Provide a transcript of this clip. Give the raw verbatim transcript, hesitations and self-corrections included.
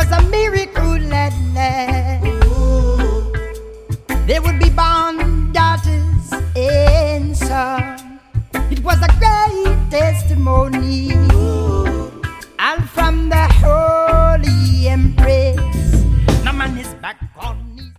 was a miracle that land. There would be born daughters and sons. It was a great testimony.